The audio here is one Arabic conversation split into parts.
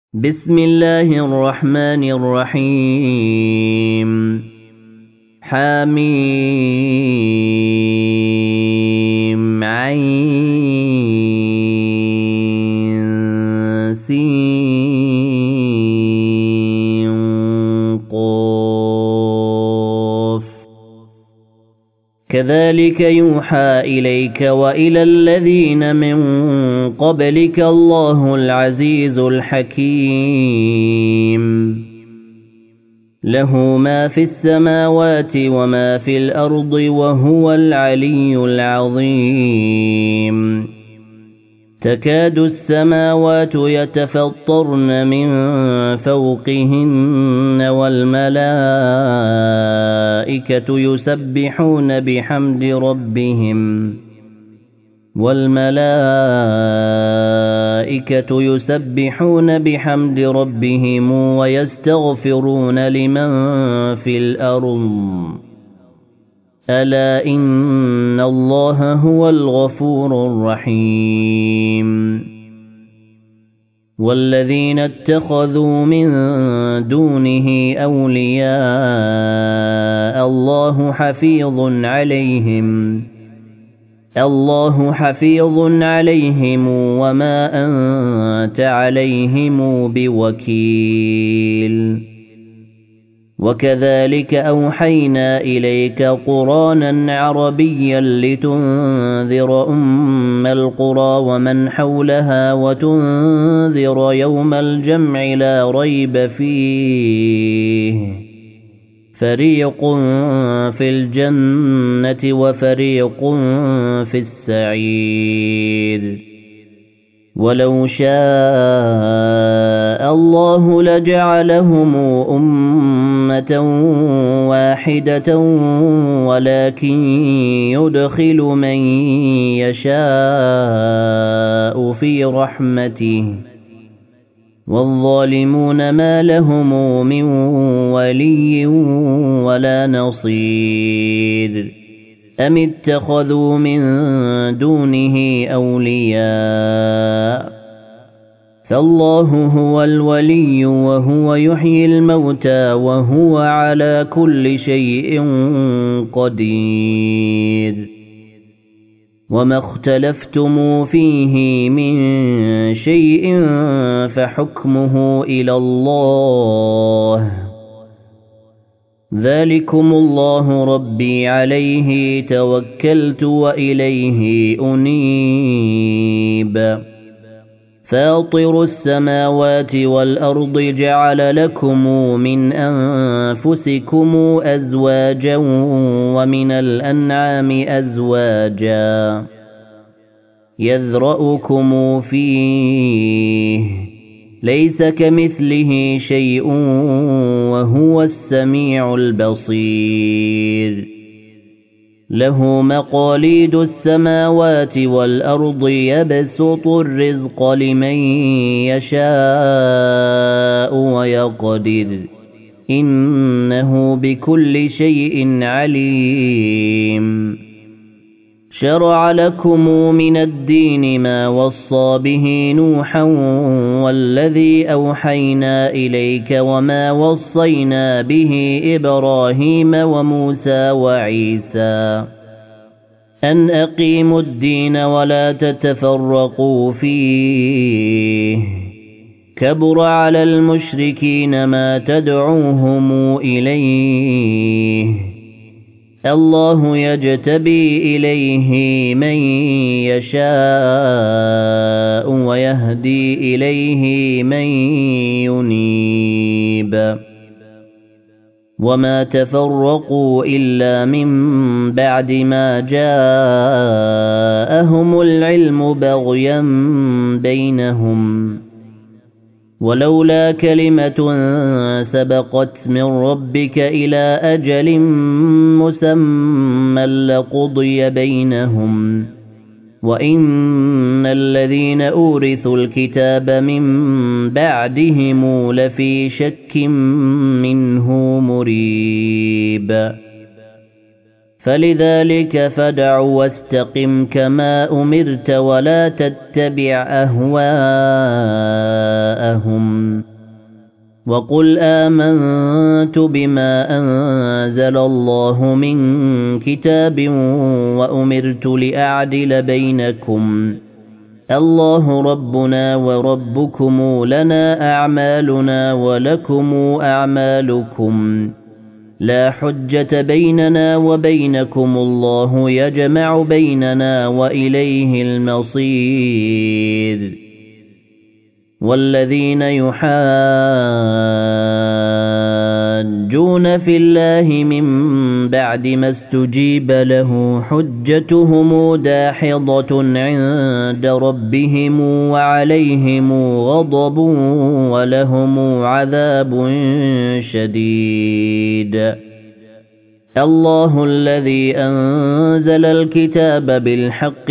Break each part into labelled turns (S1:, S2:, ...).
S1: بسم الله الرحمن الرحيم حميم عين سين قاف كذلك يوحى إليك وإلى الذين من قبلك الله العزيز الحكيم له ما في السماوات وما في الأرض وهو العلي العظيم تكاد السماوات يتفطرن من فوقهن والملائكة يسبحون بحمد ربهم ويستغفرون لمن في الأرض ألا إن الله هو الغفور الرحيم والذين اتخذوا من دونه أولياء الله حفيظ عليهم وما أنت عليهم بوكيل وكذلك أوحينا إليك قرآنا عربيا لتنذر أم القرى ومن حولها وتنذر يوم الجمع لا ريب فيه فريق في الجنة وفريق في السعير ولو شاء الله لجعلهم أمة واحدة ولكن يدخل من يشاء في رحمته والظالمون ما لهم من ولي ولا نصير أم اتخذوا من دونه أولياء فالله هو الولي وهو يحيي الموتى وهو على كل شيء قدير وما اختلفتم فيه من شيء فحكمه إلى الله ذلكم الله ربي عليه توكلت وإليه أنيب فاطر السماوات والأرض جعل لكم من أنفسكم أزواجا ومن الأنعام أزواجا يذرأكم فيه ليس كمثله شيء وهو السميع البصير له مقاليد السماوات والأرض يبسط الرزق لمن يشاء ويقدر إنه بكل شيء عليم شرع لكم من الدين ما وصى به نوحا والذي أوحينا إليك وما وصينا به إبراهيم وموسى وعيسى أن أقيموا الدين ولا تتفرقوا فيه كبر على المشركين ما تدعوهم إليه الله يجتبي إليه من يشاء ويهدي إليه من ينيب وما تفرقوا إلا من بعد ما جاءهم العلم بغيا بينهم ولولا كلمة سبقت من ربك إلى أجل مسمى لقضي بينهم وإن الذين أورثوا الكتاب من بعدهم لفي شك منه مريب فلذلك فادع واستقم كما أمرت ولا تتبع أهواءهم وقل آمنت بما أنزل الله من كتاب وأمرت لأعدل بينكم الله ربنا وربكم لنا أعمالنا ولكم أعمالكم لا حجة بيننا وبينكم الله يجمع بيننا وإليه المصير والذين يحاجون في الله من بعد ما استجيب له حجتهم داحضة عند ربهم وعليهم غضب ولهم عذاب شديد الله الذي أنزل الكتاب بالحق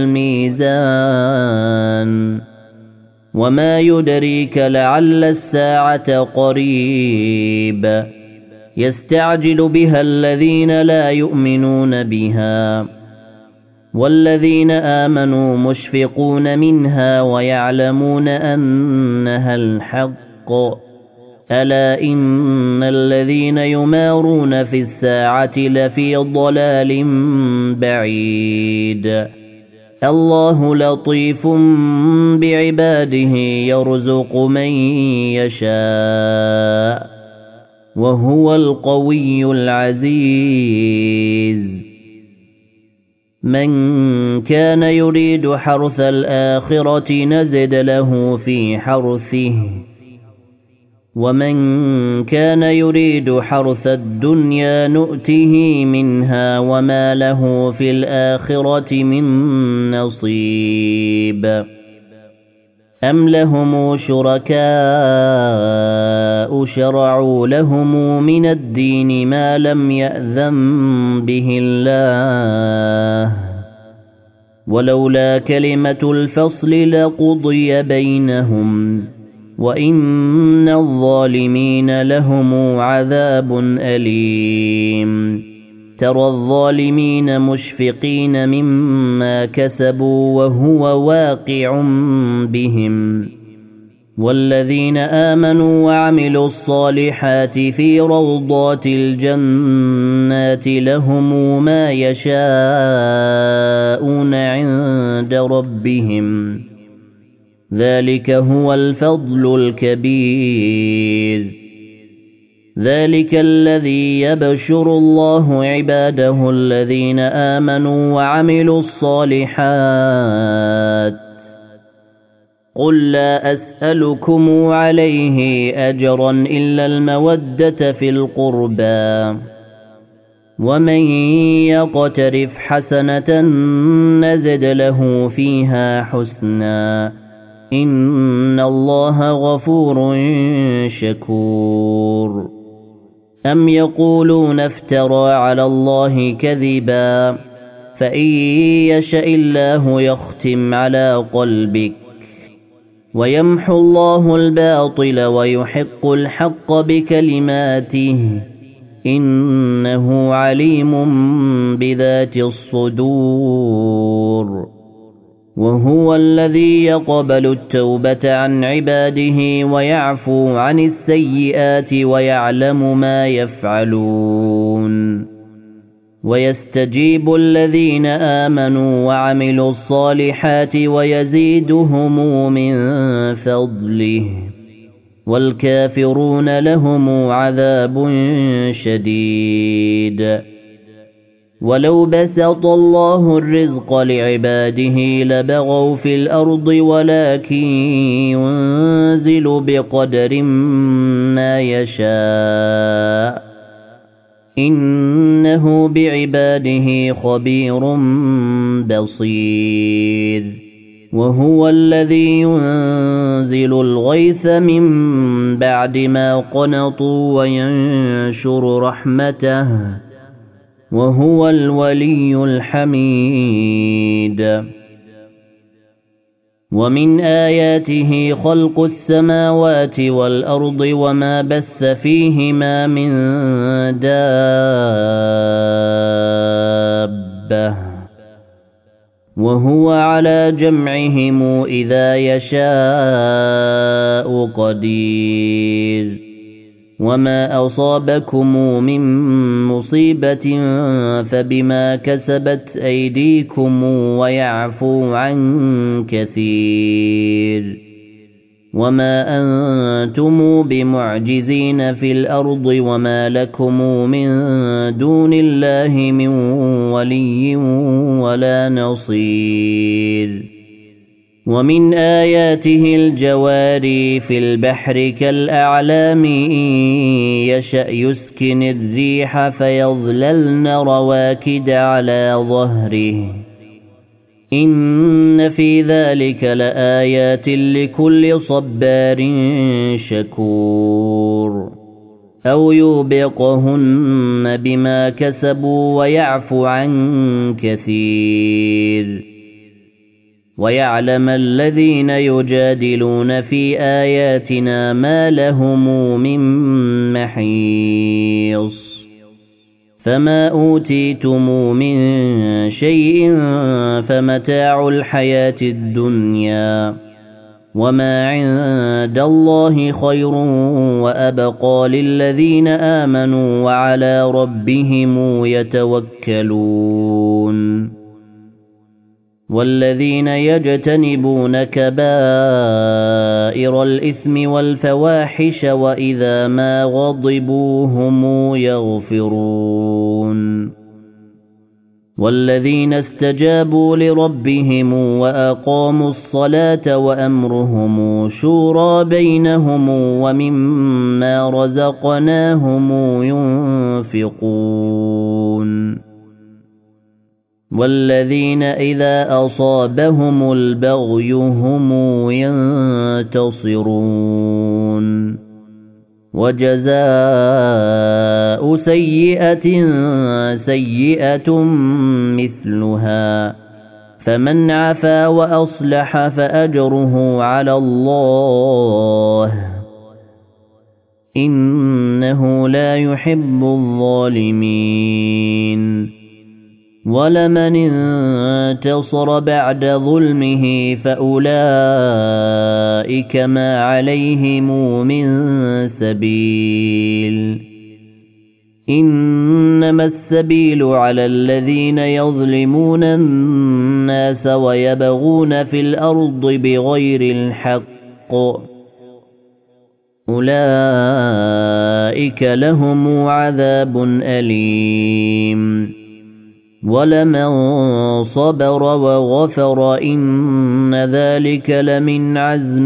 S1: والميزان وما يدريك لعل الساعة قريب يستعجل بها الذين لا يؤمنون بها والذين آمنوا مشفقون منها ويعلمون أنها الحق ألا إن الذين يمارون في الساعة لفي ضلال بعيد الله لطيف بعباده يرزق من يشاء وهو القوي العزيز من كان يريد حرث الآخرة نزد له في حرثه ومن كان يريد حرث الدنيا نؤته منها وما له في الآخرة من نصيب أم لهم شركاء شرعوا لهم من الدين ما لم يأذن به الله ولولا كلمة الفصل لقضي بينهم وإن الظالمين لهم عذاب أليم ترى الظالمين مشفقين مما كسبوا وهو واقع بهم والذين آمنوا وعملوا الصالحات في روضات الجنات لهم ما يشاءون عند ربهم ذلك هو الفضل الكبير ذلك الذي يبشر الله عباده الذين آمنوا وعملوا الصالحات قل لا أسألكم عليه أجرا إلا المودة في القربى ومن يقترف حسنة نزد له فيها حسنا إن الله غفور شكور أم يقولون افترى على الله كذبا فإن يشاء الله يختم على قلبك ويمحو الله الباطل ويحق الحق بكلماته إنه عليم بذات الصدور وهو الذي يقبل التوبة عن عباده ويعفو عن السيئات ويعلم ما يفعلون ويستجيب الذين آمنوا وعملوا الصالحات ويزيدهم من فضله والكافرون لهم عذاب شديد ولو بسط الله الرزق لعباده لبغوا في الأرض ولكن ينزل بقدر ما يشاء إنه بعباده خبير بصير وهو الذي ينزل الغيث من بعد ما قنطوا وينشر رحمته وهو الولي الحميد ومن آياته خلق السماوات والأرض وما بث فيهما من دابة وهو على جمعهم إذا يشاء قدير وما أصابكم من مصيبة فبما كسبت أيديكم ويعفو عن كثير وما أنتم بمعجزين في الأرض وما لكم من دون الله من ولي ولا نصير ومن آياته الجواري في البحر كالأعلام إن يشأ يسكن الريح فيظللن رواكد على ظهره إن في ذلك لآيات لكل صبار شكور أو يوبقهن بما كسبوا ويعفو عن كثير ويعلم الذين يجادلون في آياتنا ما لهم من محيص فما أوتيتم من شيء فمتاع الحياة الدنيا وما عند الله خير وأبقى للذين آمنوا وعلى ربهم يتوكلون والذين يجتنبون كبائر الإثم والفواحش وإذا ما غضبوا هم يغفرون والذين استجابوا لربهم وأقاموا الصلاة وأمرهم شورى بينهم ومما رزقناهم ينفقون والذين إذا أصابهم البغي هم ينتصرون وجزاء سيئة سيئة مثلها فمن عفا وأصلح فأجره على الله إنه لا يحب الظالمين ولمن انتصر بعد ظلمه فأولئك ما عليهم من سبيل إنما السبيل على الذين يظلمون الناس ويبغون في الأرض بغير الحق أولئك لهم عذاب أليم ولمن صبر وغفر إن ذلك لمن عزم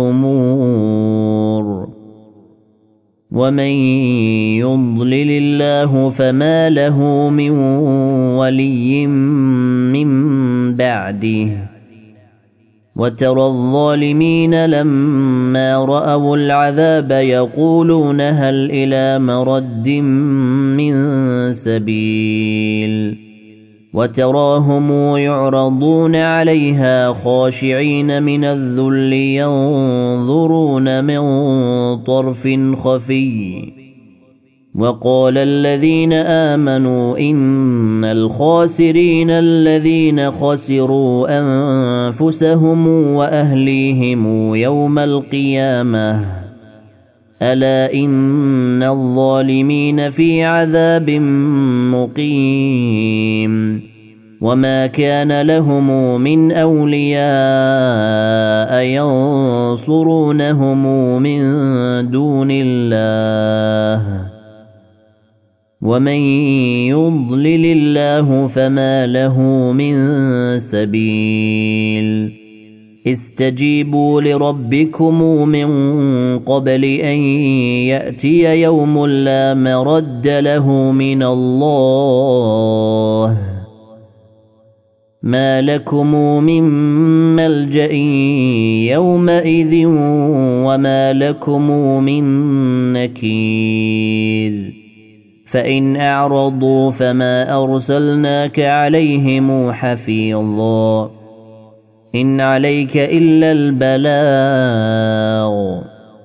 S1: الأمور ومن يضلل الله فما له من ولي من بعده وترى الظالمين لما رأوا العذاب يقولون هل إلى مرد من سبيل وتراهم يعرضون عليها خاشعين من الذل ينظرون من طرف خفي وقال الذين آمنوا إن الخاسرين الذين خسروا أنفسهم وأهليهم يوم القيامة ألا إن الظالمين في عذاب مقيم وما كان لهم من أولياء ينصرونهم من دون الله ومن يضلل الله فما له من سبيل استجيبوا لربكم من قبل أن يأتي يوم لا مرد له من الله ما لكم من ملجأ يومئذ وما لكم من نكير فإن أعرضوا فما أرسلناك عليهم حفيظا إن عليك إلا البلاغ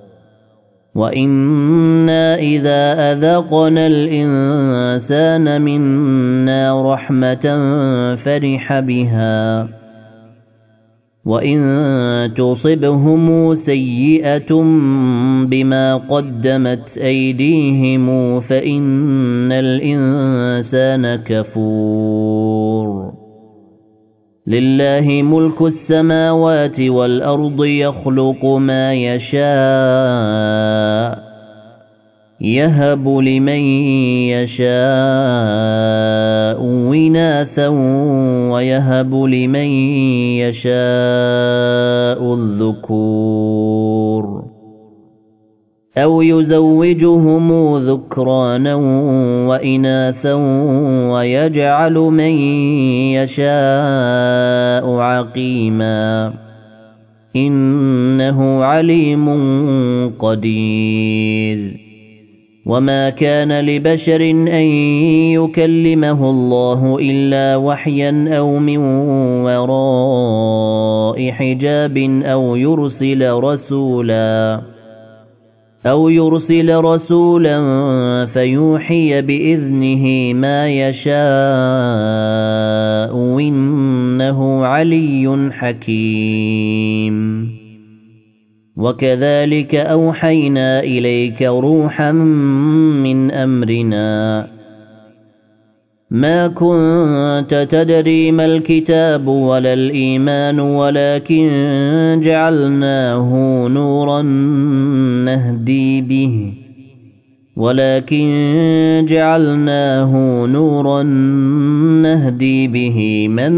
S1: وإنا إذا أذقنا الإنسان منا رحمة فرح بها وإن تصبهم سيئة بما قدمت أيديهم فإن الإنسان كفور لله ملك السماوات والأرض يخلق ما يشاء يهب لمن يشاء إناثا ويهب لمن يشاء الذكور أو يزوجهم ذكرانا وإناثا ويجعل من يشاء عقيما إنه عليم قدير وما كان لبشر أن يكلمه الله إلا وحيا أو من وراء حجاب أو يرسل رسولا فيوحي بإذنه ما يشاء إنه علي حكيم وكذلك أوحينا إليك روحا من أمرنا ما كنت تدري ما الكتاب ولا الإيمان ولكن جعلناه نورا نهدي به من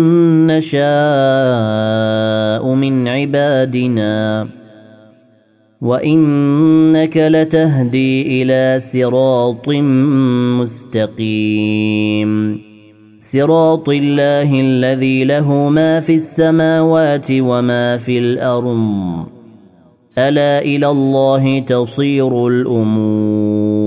S1: نشاء من عبادنا وإنك لتهدي إلى صراط مستقيم صراط الله الذي له ما في السماوات وما في الأرض ألا إلى الله تصير الأمور